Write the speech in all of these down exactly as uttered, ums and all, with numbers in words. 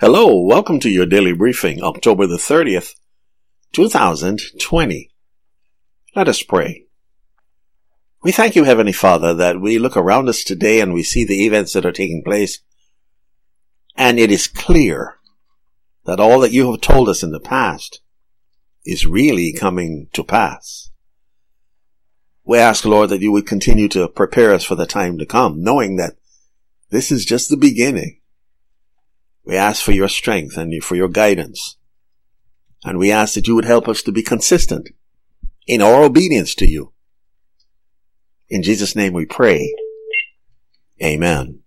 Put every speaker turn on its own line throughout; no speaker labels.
Hello, welcome to your daily briefing, October the thirtieth, two thousand twenty. Let us pray. We thank you, Heavenly Father, that we look around us today and we see the events that are taking place, and it is clear that all that you have told us in the past is really coming to pass. We ask, Lord, that you would continue to prepare us for the time to come, knowing that this is just the beginning. We ask for your strength and for your guidance. And we ask that you would help us to be consistent in our obedience to you. In Jesus' name we pray. Amen.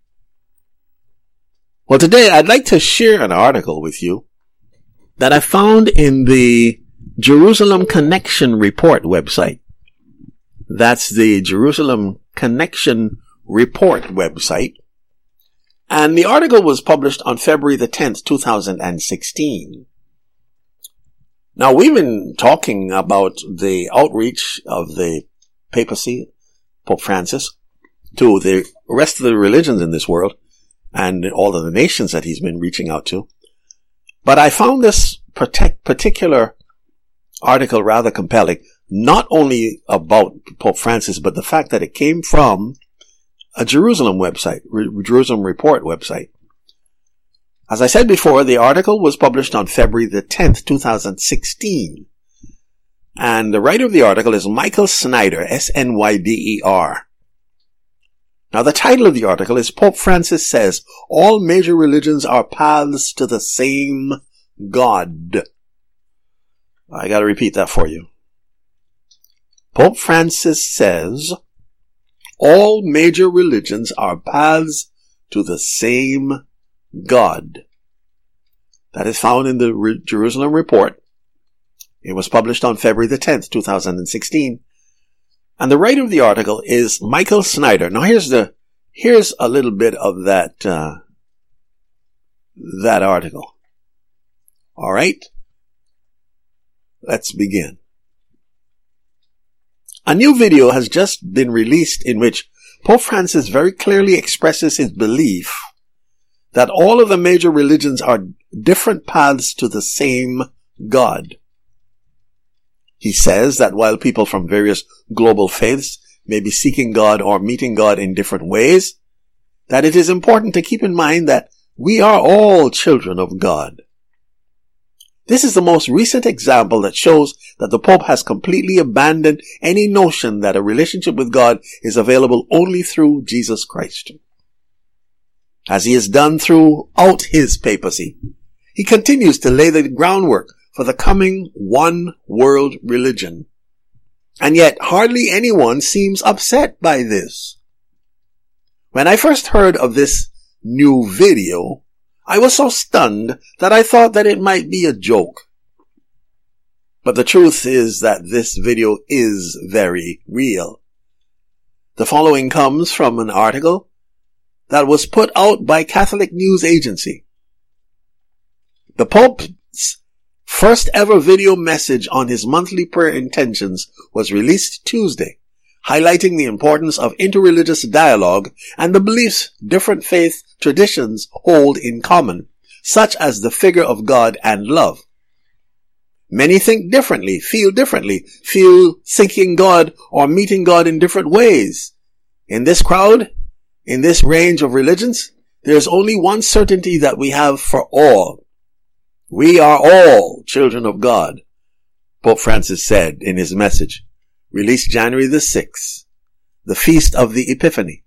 Well, today I'd like to share an article with you that I found in the Jerusalem Connection Report website. That's the Jerusalem Connection Report website. And the article was published on February the tenth, two thousand sixteen. Now, we've been talking about the outreach of the papacy, Pope Francis, to the rest of the religions in this world and all of the nations that he's been reaching out to. But I found this particular article rather compelling, not only about Pope Francis, but the fact that it came from a Jerusalem website, Jerusalem Report website. As I said before, the article was published on February the tenth, two thousand sixteen. And the writer of the article is Michael Snyder, S N Y D E R. Now, the title of the article is Pope Francis Says All Major Religions Are Paths to the Same God. I gotta repeat that for you. Pope Francis says all major religions are paths to the same God. That is found in the Re- Jerusalem Report. It was published on February the tenth, two thousand sixteen. And the writer of the article is Michael Snyder. Now here's the, here's a little bit of that, uh, that article. All right. Let's begin. A new video has just been released in which Pope Francis very clearly expresses his belief that all of the major religions are different paths to the same God. He says that while people from various global faiths may be seeking God or meeting God in different ways, that it is important to keep in mind that we are all children of God. This is the most recent example that shows that the Pope has completely abandoned any notion that a relationship with God is available only through Jesus Christ. As he has done throughout his papacy, he continues to lay the groundwork for the coming one world religion. And yet hardly anyone seems upset by this. When I first heard of this new video, I was so stunned that I thought that it might be a joke. But the truth is that this video is very real. The following comes from an article that was put out by Catholic News Agency. The Pope's first ever video message on his monthly prayer intentions was released Tuesday, highlighting the importance of interreligious dialogue and the beliefs different faith traditions hold in common, such as the figure of God and love. Many think differently, feel differently, feel seeking God or meeting God in different ways. In this crowd, in this range of religions, there is only one certainty that we have for all. We are all children of God, Pope Francis said in his message, released January the sixth, the feast of the Epiphany.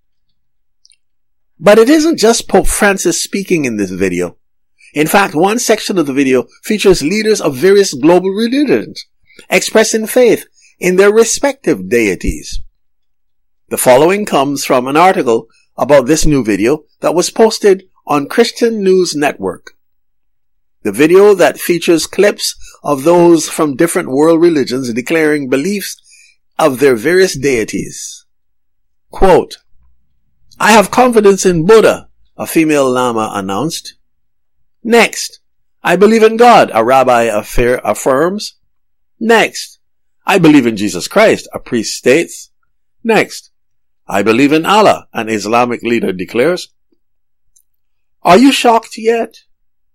But it isn't just Pope Francis speaking in this video. In fact, one section of the video features leaders of various global religions expressing faith in their respective deities. The following comes from an article about this new video that was posted on Christian News Network. The video that features clips of those from different world religions declaring beliefs of their various deities. Quote, I have confidence in Buddha, a female lama announced. Next, I believe in God, a rabbi affir- affirms. Next, I believe in Jesus Christ, a priest states. Next, I believe in Allah, an Islamic leader declares. Are you shocked yet?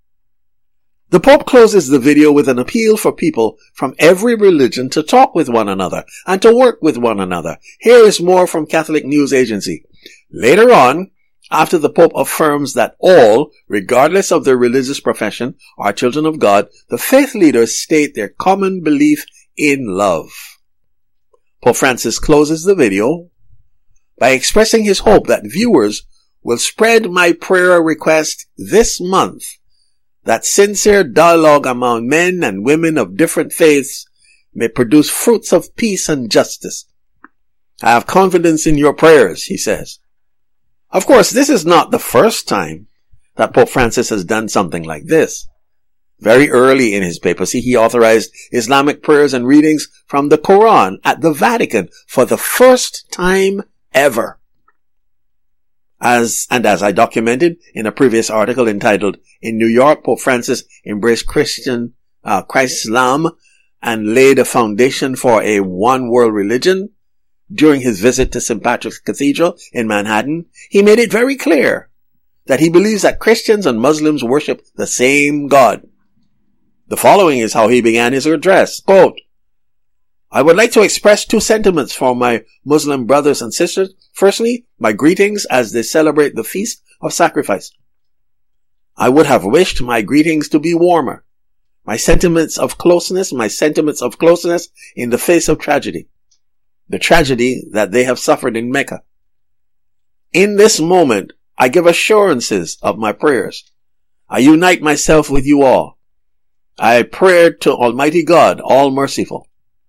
The Pope closes the video with an appeal for people from every religion to talk with one another and to work with one another. Here is more from Catholic News Agency. Later on, after the Pope affirms that all, regardless of their religious profession, are children of God, the faith leaders state their common belief in love. Pope Francis closes the video by expressing his hope that viewers will spread my prayer request this month, that sincere dialogue among men and women of different faiths may produce fruits of peace and justice. I have confidence in your prayers, he says. Of course, this is not the first time that Pope Francis has done something like this. Very early in his papacy, he authorized Islamic prayers and readings from the Quran at the Vatican for the first time ever. As, and as I documented in a previous article entitled, In New York, Pope Francis Embraced Christian, uh, Christ-Islam and Laid a Foundation for a One World Religion, during his visit to Saint Patrick's Cathedral in Manhattan, he made it very clear that he believes that Christians and Muslims worship the same God. The following is how he began his address, quote, I would like to express two sentiments for my Muslim brothers and sisters. Firstly, my greetings as they celebrate the Feast of Sacrifice. I would have wished my greetings to be warmer. My sentiments of closeness, my sentiments of closeness in the face of tragedy. The tragedy that they have suffered in Mecca. In this moment, I give assurances of my prayers. I unite myself with you all. I pray to Almighty God, all merciful.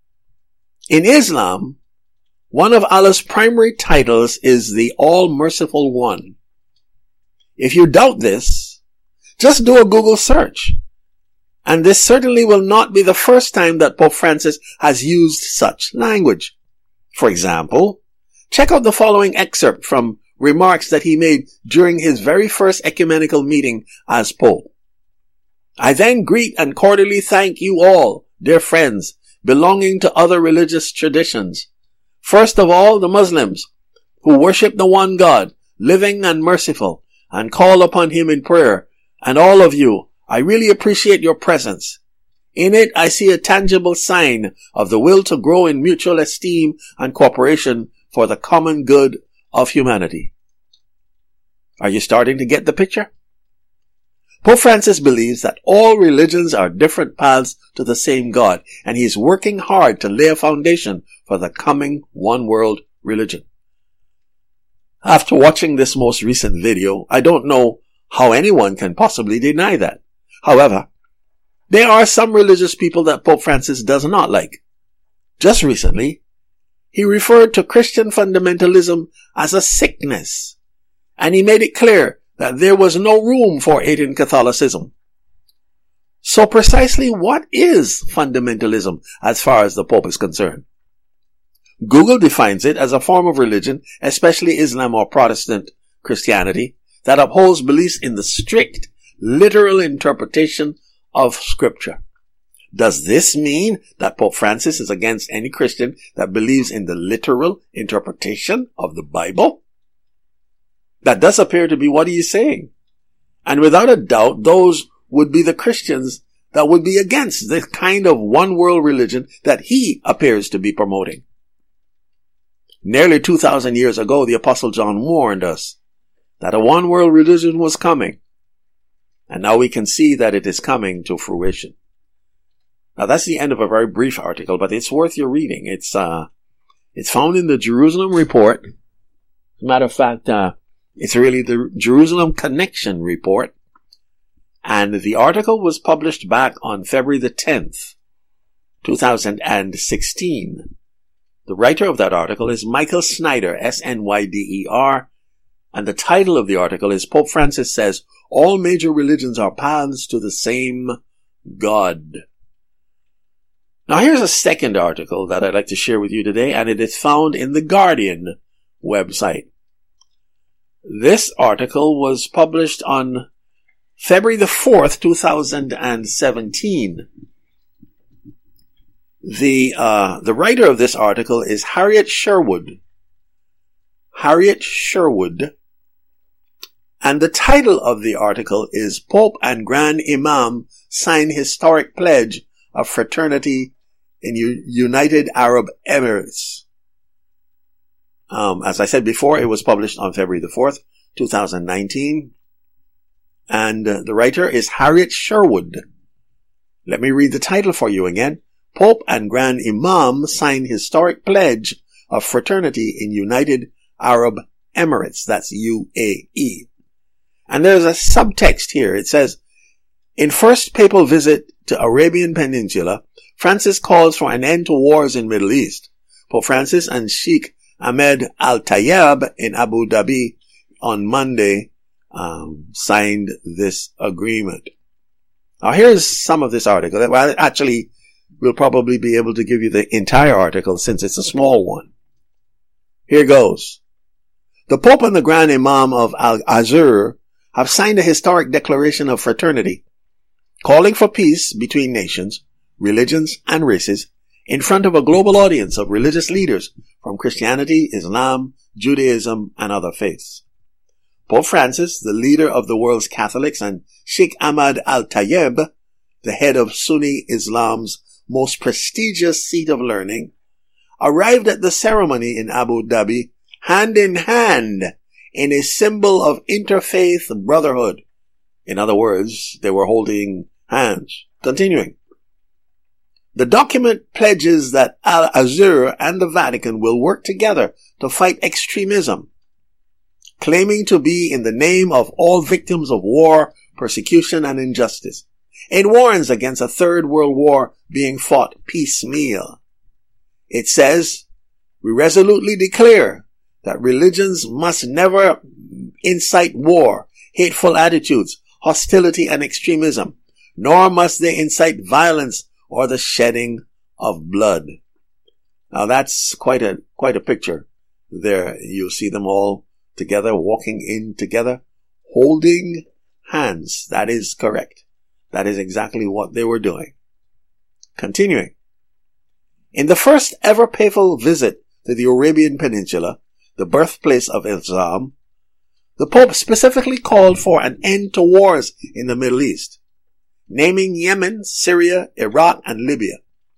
In Islam, one of Allah's primary titles is the All-Merciful One. If you doubt this, just do a Google search. And this certainly will not be the first time that Pope Francis has used such language. For example, check out the following excerpt from remarks that he made during his very first ecumenical meeting as Pope. I then greet and cordially thank you all, dear friends, belonging to other religious traditions. First of all, the Muslims, who worship the one God, living and merciful, and call upon him in prayer. And all of you, I really appreciate your presence. In it, I see a tangible sign of the will to grow in mutual esteem and cooperation for the common good of humanity. Are you starting to get the picture? Pope Francis believes that all religions are different paths to the same God, and he is working hard to lay a foundation for the coming one world religion. After watching this most recent video, I don't know how anyone can possibly deny that. However, there are some religious people that Pope Francis does not like. Just recently, he referred to Christian fundamentalism as a sickness, and he made it clear that there was no room for it in Catholicism. So precisely what is fundamentalism as far as the Pope is concerned? Google defines it as a form of religion, especially Islam or Protestant Christianity, that upholds beliefs in the strict, literal interpretation of Scripture. Does this mean that Pope Francis is against any Christian that believes in the literal interpretation of the Bible? That does appear to be what he is saying. And without a doubt, those would be the Christians that would be against the kind of one-world religion that he appears to be promoting. Nearly two thousand years ago, the Apostle John warned us that a one-world religion was coming. And now we can see that it is coming to fruition. Now that's the end of a very brief article, but it's worth your reading. It's, uh, it's found in the Jerusalem Report. As a matter of fact, uh, it's really the Jerusalem Connection Report. And the article was published back on February the tenth, two thousand sixteen. The writer of that article is Michael Snyder, S N Y D E R. And the title of the article is Pope Francis Says All Major Religions Are Paths to the Same God. Now here's a second article that I'd like to share with you today, and it is found in the Guardian website. This article was published on February the fourth, two thousand seventeen. The, uh, the writer of this article is Harriet Sherwood. Harriet Sherwood. And the title of the article is Pope and Grand Imam Sign Historic Pledge of Fraternity in U- United Arab Emirates. Um, as I said before, it was published on February the fourth, two thousand nineteen. And uh, the writer is Harriet Sherwood. Let me read the title for you again. Pope and Grand Imam Sign Historic Pledge of Fraternity in United Arab Emirates. That's U A E. And there's a subtext here. It says, in first papal visit to Arabian Peninsula, Francis calls for an end to wars in Middle East. Pope Francis and Sheikh Ahmed Al-Tayeb in Abu Dhabi on Monday um, signed this agreement. Now here's some of this article. Well, actually, we'll probably be able to give you the entire article since it's a small one. Here goes. The Pope and the Grand Imam of Al-Azhar have signed a historic declaration of fraternity, calling for peace between nations, religions, and races in front of a global audience of religious leaders from Christianity, Islam, Judaism, and other faiths. Pope Francis, the leader of the world's Catholics, and Sheikh Ahmad Al-Tayeb, the head of Sunni Islam's most prestigious seat of learning, arrived at the ceremony in Abu Dhabi hand in hand in a symbol of interfaith brotherhood. In other words, they were holding hands. Continuing. The document pledges that Al-Azhar and the Vatican will work together to fight extremism, claiming to be in the name of all victims of war, persecution, and injustice. It warns against a third world war being fought piecemeal. It says, we resolutely declare that religions must never incite war, hateful attitudes, hostility, and extremism, nor must they incite violence or the shedding of blood. Now that's quite a quite a picture. There you see them all together, walking in together, holding hands. That is correct. That is exactly what they were doing. Continuing. In the first ever papal visit to the Arabian Peninsula, the birthplace of Islam, the Pope specifically called for an end to wars in the Middle East, naming Yemen, Syria, Iraq, and Libya.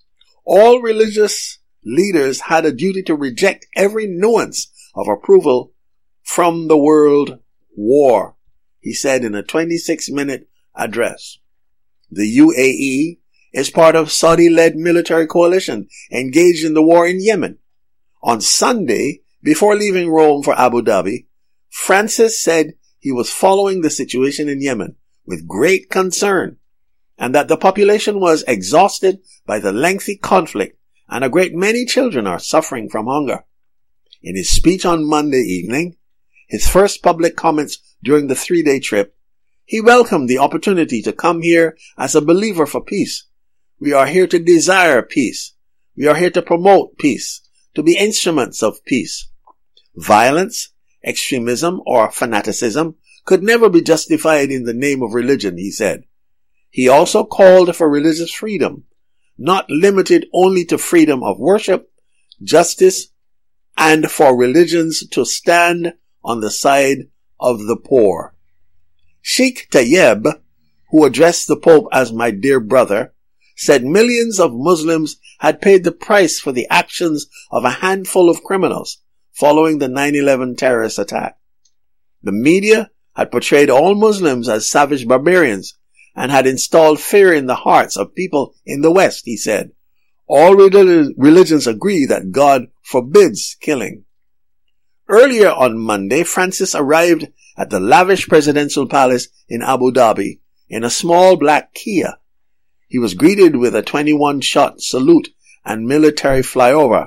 All religious leaders had a duty to reject every nuance of approval from the world war, he said in a twenty-six minute address. The U A E is part of Saudi-led military coalition engaged in the war in Yemen. On Sunday, before leaving Rome for Abu Dhabi, Francis said he was following the situation in Yemen with great concern and that the population was exhausted by the lengthy conflict and a great many children are suffering from hunger. In his speech on Monday evening, his first public comments during the three-day trip, he welcomed the opportunity to come here as a believer for peace. We are here to desire peace. We are here to promote peace, to be instruments of peace. Violence, extremism, or fanaticism could never be justified in the name of religion, he said. He also called for religious freedom, not limited only to freedom of worship, justice, and for religions to stand on the side of the poor. Sheikh Tayeb, who addressed the Pope as my dear brother, said millions of Muslims had paid the price for the actions of a handful of criminals following the nine eleven terrorist attack. The media had portrayed all Muslims as savage barbarians and had installed fear in the hearts of people in the West, he said. All religions agree that God forbids killing. Earlier on Monday, Francis arrived at the lavish presidential palace in Abu Dhabi in a small black Kia. He was greeted with a twenty-one shot salute and military flyover,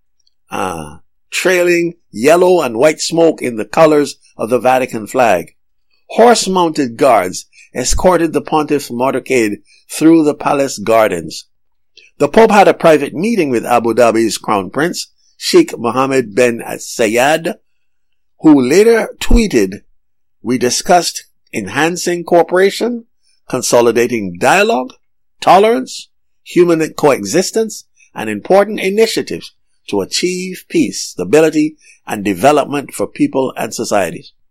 uh, trailing yellow and white smoke in the colors of the Vatican flag. Horse-mounted guards escorted the pontiff's motorcade through the palace gardens. The Pope had a private meeting with Abu Dhabi's Crown Prince, Sheikh Mohammed bin Zayed, who later tweeted, "We discussed enhancing cooperation, consolidating dialogue, tolerance, human coexistence, and important initiatives to achieve peace, stability, and development for people and societies.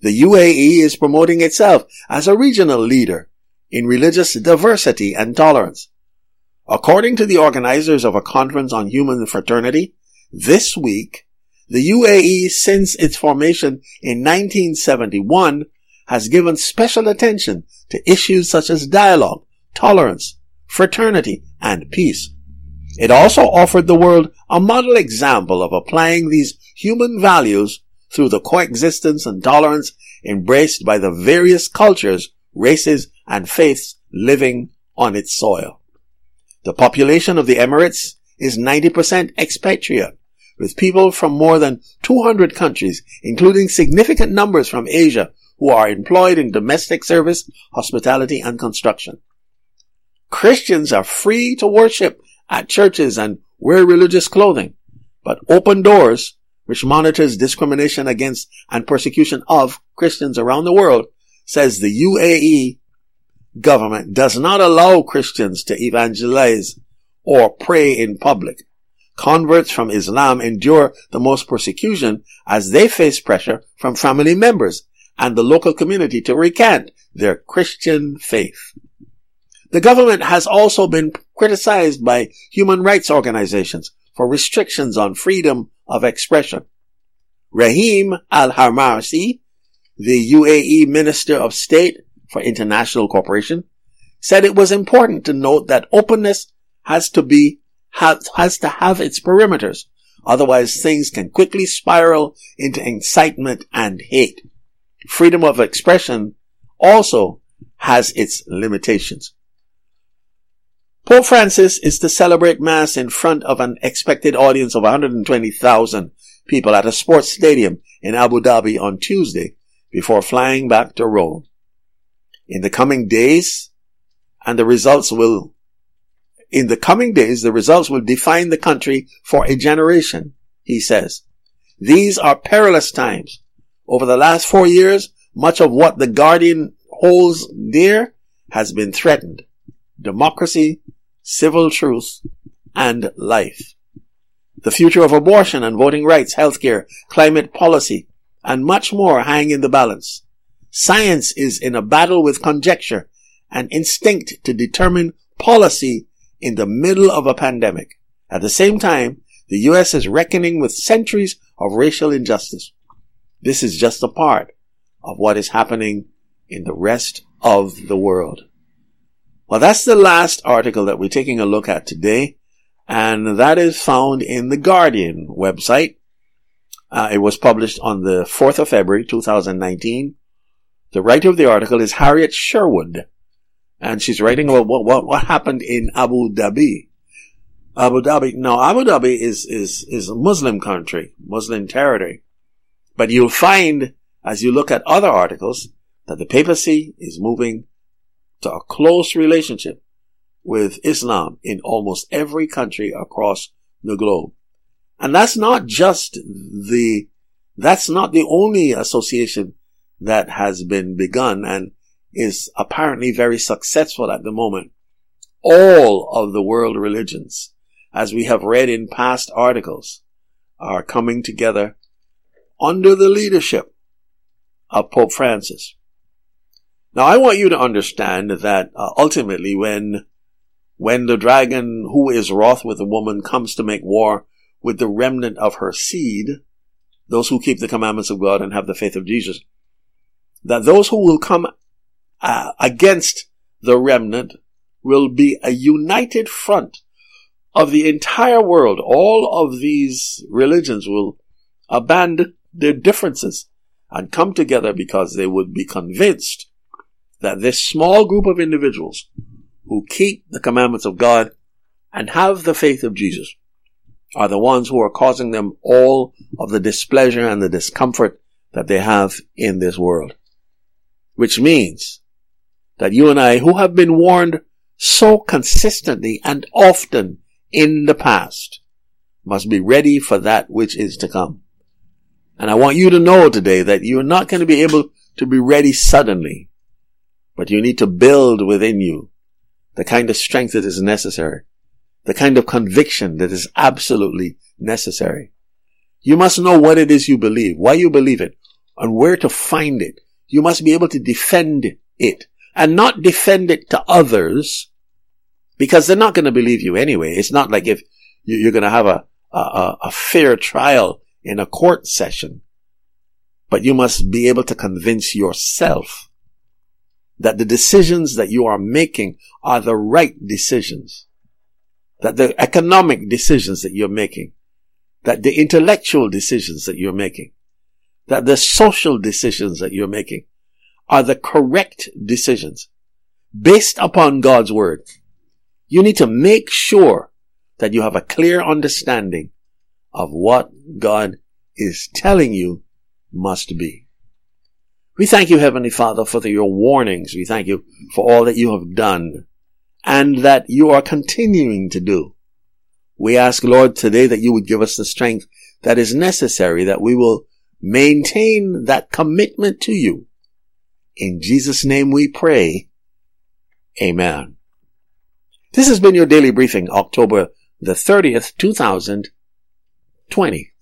The U A E is promoting itself as a regional leader in religious diversity and tolerance. According to the organizers of a conference on human fraternity, this week, the U A E, since its formation in nineteen seventy-one, has given special attention to issues such as dialogue, tolerance, fraternity, and peace. It also offered the world a model example of applying these human values through the coexistence and tolerance embraced by the various cultures, races, and faiths living on its soil. The population of the Emirates is ninety percent expatriate, with people from more than two hundred countries, including significant numbers from Asia, who are employed in domestic service, hospitality, and construction. Christians are free to worship at churches and wear religious clothing, but Open Doors, which monitors discrimination against and persecution of Christians around the world, says the U A E government does not allow Christians to evangelize or pray in public. Converts from Islam endure the most persecution as they face pressure from family members and the local community to recant their Christian faith. The government has also been criticized by human rights organizations for restrictions on freedom of expression. Rahim Al-Harmarsi, the U A E Minister of State for International Cooperation, said it was important to note that openness has to be has, has to have its perimeters, otherwise things can quickly spiral into incitement and hate. Freedom of expression also has its limitations. Pope Francis is to celebrate Mass in front of an expected audience of one hundred twenty thousand people at a sports stadium in Abu Dhabi on Tuesday before flying back to Rome. In the coming days, and the results will, in the coming days, the results will define the country for a generation, he says. These are perilous times. Over the last four years, much of what the Guardian holds dear has been threatened. Democracy, civil truth, and life. The future of abortion and voting rights, healthcare, climate policy, and much more hang in the balance. Science is in a battle with conjecture and instinct to determine policy in the middle of a pandemic. At the same time, the U S is reckoning with centuries of racial injustice. This is just a part of what is happening in the rest of the world. Well, that's the last article that we're taking a look at today, and that is found in the Guardian website. Uh, it was published on the fourth of February, two thousand nineteen. The writer of the article is Harriet Sherwood, and she's writing about what, what, what happened in Abu Dhabi. Abu Dhabi, now Abu Dhabi is, is, is a Muslim country, Muslim territory. But you'll find, as you look at other articles, that the papacy is moving to a close relationship with Islam in almost every country across the globe. And that's not just the, that's not the only association that has been begun and is apparently very successful at the moment. All of the world religions, as we have read in past articles, are coming together under the leadership of Pope Francis. Now, I want you to understand that uh, ultimately when when the dragon who is wroth with the woman comes to make war with the remnant of her seed, those who keep the commandments of God and have the faith of Jesus, that those who will come uh, against the remnant will be a united front of the entire world. All of these religions will abandon their differences and come together because they would be convinced that this small group of individuals who keep the commandments of God and have the faith of Jesus are the ones who are causing them all of the displeasure and the discomfort that they have in this world. Which means that you and I, who have been warned so consistently and often in the past, must be ready for that which is to come. And I want you to know today that you're not going to be able to be ready suddenly, but you need to build within you the kind of strength that is necessary, the kind of conviction that is absolutely necessary. You must know what it is you believe, why you believe it, and where to find it. You must be able to defend it, and not defend it to others, because they're not going to believe you anyway. It's not like if you're going to have a, a, a fair trial in a court session, but you must be able to convince yourself that the decisions that you are making are the right decisions, that the economic decisions that you're making, that the intellectual decisions that you're making, that the social decisions that you're making are the correct decisions based upon God's word. You need to make sure that you have a clear understanding of what God is telling you must be. We thank you, Heavenly Father, for the, your warnings. We thank you for all that you have done and that you are continuing to do. We ask, Lord, today that you would give us the strength that is necessary, that we will maintain that commitment to you. In Jesus' name we pray. Amen. This has been your daily briefing, October the thirtieth, two thousand twenty.